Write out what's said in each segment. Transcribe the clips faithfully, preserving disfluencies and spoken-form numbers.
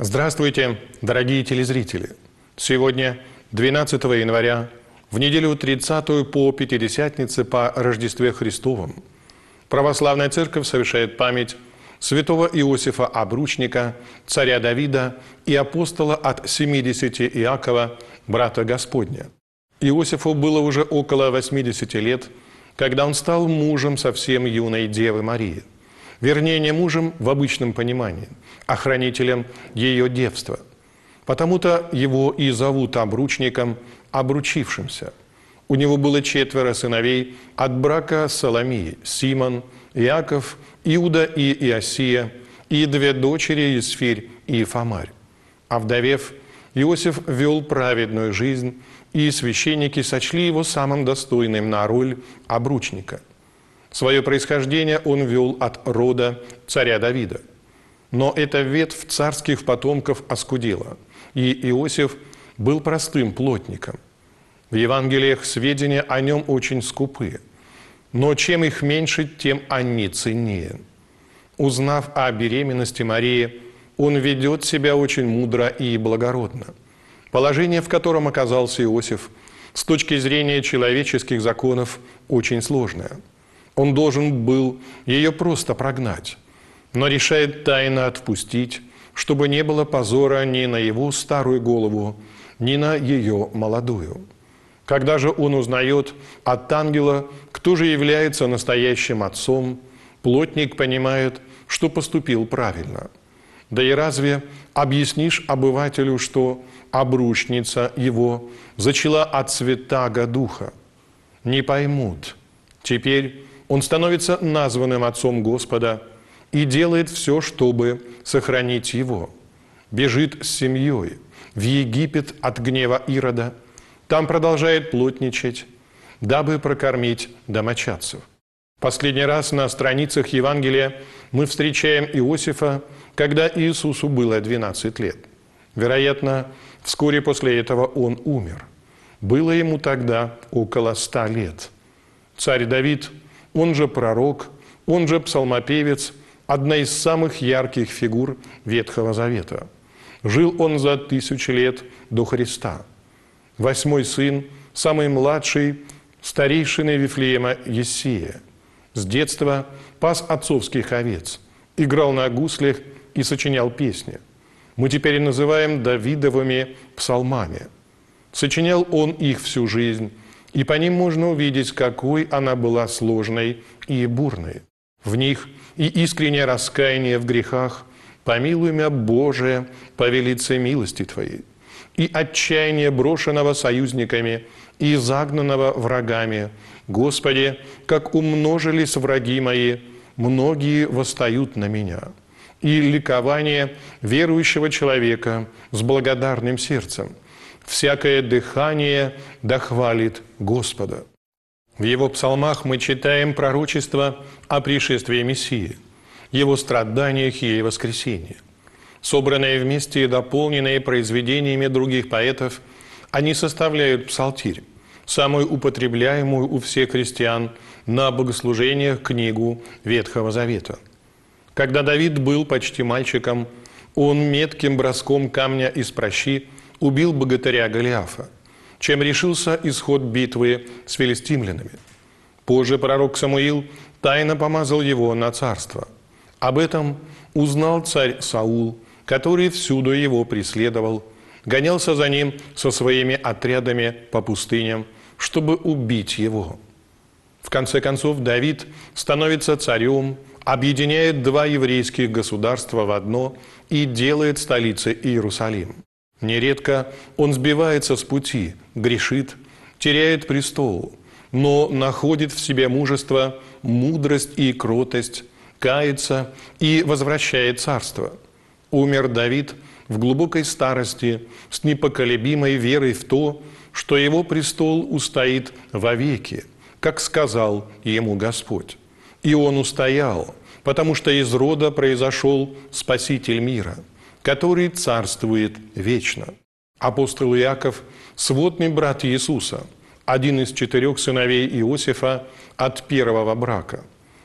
Здравствуйте, дорогие телезрители! Сегодня, двенадцатого января, в неделю тридцатую по Пятидесятнице по Рождестве Христовом, Православная Церковь совершает память святого Иосифа Обручника, царя Давида и апостола от семидесяти Иакова, брата Господня. Иосифу было уже около восьмидесяти лет, когда он стал мужем совсем юной Девы Марии. Вернее, не мужем в обычном понимании, а хранителем ее девства. Потому-то его и зовут обручником, обручившимся. У него было четверо сыновей от брака Соломии: Симон, Иаков, Иуда и Иосия, и две дочери Есфирь и Фомарь. А вдовев, Иосиф вел праведную жизнь, и священники сочли его самым достойным на роль обручника. Свое происхождение он вел от рода царя Давида. Но эта ветвь царских потомков оскудела, и Иосиф был простым плотником. В Евангелиях сведения о нем очень скупы, но чем их меньше, тем они ценнее. Узнав о беременности Марии, он ведет себя очень мудро и благородно. Положение, в котором оказался Иосиф, с точки зрения человеческих законов, очень сложное. Он должен был ее просто прогнать, но решает тайно отпустить, чтобы не было позора ни на его старую голову, ни на ее молодую. Когда же он узнает от ангела, кто же является настоящим отцом, плотник понимает, что поступил правильно. Да и разве объяснишь обывателю, что обручница его зачала от Святаго Духа? Не поймут. Теперь он становится названным отцом Господа и делает все, чтобы сохранить его. Бежит с семьей в Египет от гнева Ирода, там продолжает плотничать, дабы прокормить домочадцев. Последний раз на страницах Евангелия мы встречаем Иосифа, когда Иисусу было двенадцать лет. Вероятно, вскоре после этого он умер. Было ему тогда около ста лет. Царь Давид, он же пророк, он же псалмопевец, одна из самых ярких фигур Ветхого Завета. Жил он за тысячу лет до Христа. Восьмой сын, самый младший, старейшины Вифлеема Ессия. С детства пас отцовских овец, играл на гуслях и сочинял песни. Мы теперь называем Давидовыми псалмами. Сочинял он их всю жизнь, и по ним можно увидеть, какой она была сложной и бурной. В них и искреннее раскаяние в грехах, помилуй меня, Боже, по велице милости Твоей, и отчаяние брошенного союзниками и загнанного врагами. Господи, как умножились враги мои, многие восстают на меня. И ликование верующего человека с благодарным сердцем. Всякое дыхание дохвалит Господа. В его псалмах мы читаем пророчество о пришествии Мессии, его страданиях и воскресении. Собранные вместе и дополненные произведениями других поэтов, они составляют псалтирь, самую употребляемую у всех христиан на богослужениях книгу Ветхого Завета. Когда Давид был почти мальчиком, он метким броском камня из пращи убил богатыря Голиафа, чем решился исход битвы с филистимлянами. Позже пророк Самуил тайно помазал его на царство. Об этом узнал царь Саул, который всюду его преследовал, гонялся за ним со своими отрядами по пустыням, чтобы убить его. В конце концов, Давид становится царем, объединяет два еврейских государства в одно и делает столицей Иерусалим. Нередко он сбивается с пути, грешит, теряет престол, но находит в себе мужество, мудрость и кротость, кается и возвращает царство. Умер Давид в глубокой старости с непоколебимой верой в то, что его престол устоит вовеки, как сказал ему Господь. И он устоял, потому что из рода произошел Спаситель мира, который царствует вечно. Апостол Иаков – сводный брат Иисуса, один из четырех сыновей Иосифа от первого брака.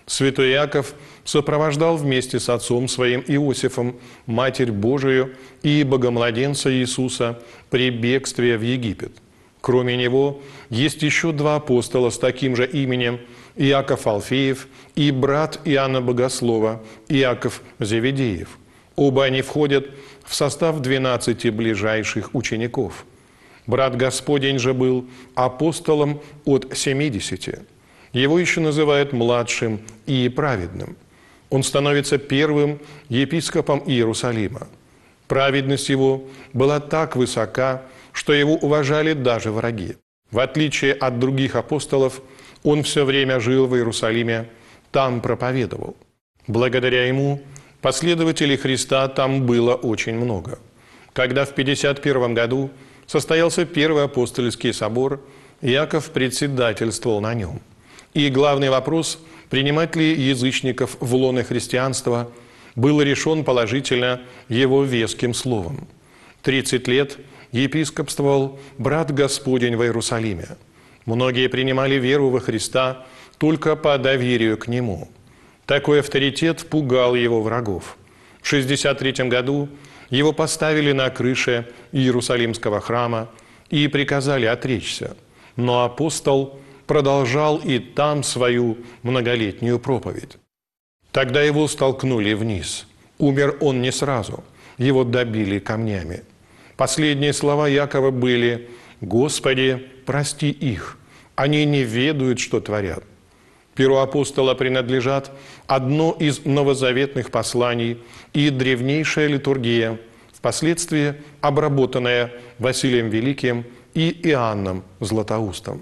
Святой Иаков сопровождал вместе с отцом своим Иосифом Матерь Божию и Богомладенца Иисуса при бегстве в Египет. Кроме него, есть еще два апостола с таким же именем – Иаков Алфеев и брат Иоанна Богослова Иаков Зеведеев. Оба они входят в состав двенадцати ближайших учеников. Брат Господень же был апостолом от семидесяти. Его еще называют младшим и праведным. Он становится первым епископом Иерусалима. Праведность его была так высока, что его уважали даже враги. В отличие от других апостолов, он все время жил в Иерусалиме, там проповедовал. Благодаря ему последователей Христа там было очень много. Когда в пятьдесят первом году состоялся Первый апостольский собор, Иаков председательствовал на нем. И главный вопрос, принимать ли язычников в лоно христианства, был решен положительно его веским словом. Тридцать лет епископствовал брат Господень в Иерусалиме. Многие принимали веру во Христа только по доверию к Нему. Такой авторитет пугал его врагов. В шестьдесят третьем году его поставили на крыше Иерусалимского храма и приказали отречься. Но апостол продолжал и там свою многолетнюю проповедь. Тогда его столкнули вниз. Умер он не сразу, его добили камнями. Последние слова Иакова были: «Господи, прости их, они не ведают, что творят». Перу апостола принадлежат одно из новозаветных посланий и древнейшая литургия, впоследствии обработанная Василием Великим и Иоанном Златоустом.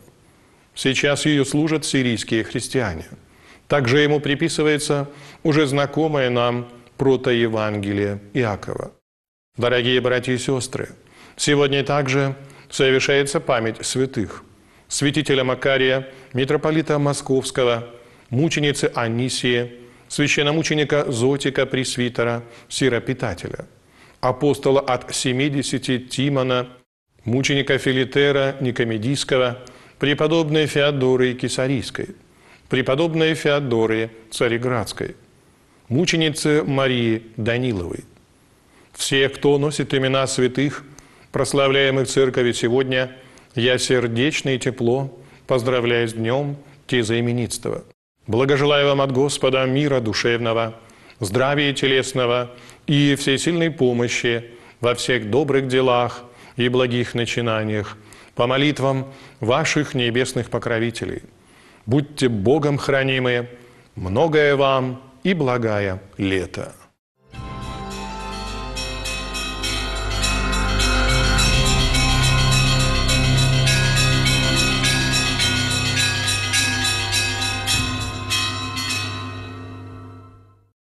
Сейчас ее служат сирийские христиане. Также ему приписывается уже знакомое нам протоевангелие Иакова. Дорогие братья и сестры, сегодня также совершается память святых: святителя Макария, митрополита Московского, мученицы Анисии, священномученика Зотика Пресвитера, Сиропитателя, апостола от семидесяти Тимона, мученика Филитера Никомедийского, преподобной Феодории Кесарийской, преподобной Феодории Цареградской, мученицы Марии Даниловой. Всех, кто носит имена святых, прославляемых Церковью сегодня, я сердечно и тепло поздравляю с днем тезаименитства. Благожелаю вам от Господа мира душевного, здравия телесного и всесильной помощи во всех добрых делах и благих начинаниях, по молитвам ваших небесных покровителей. Будьте Богом хранимы, многое вам и благая лето.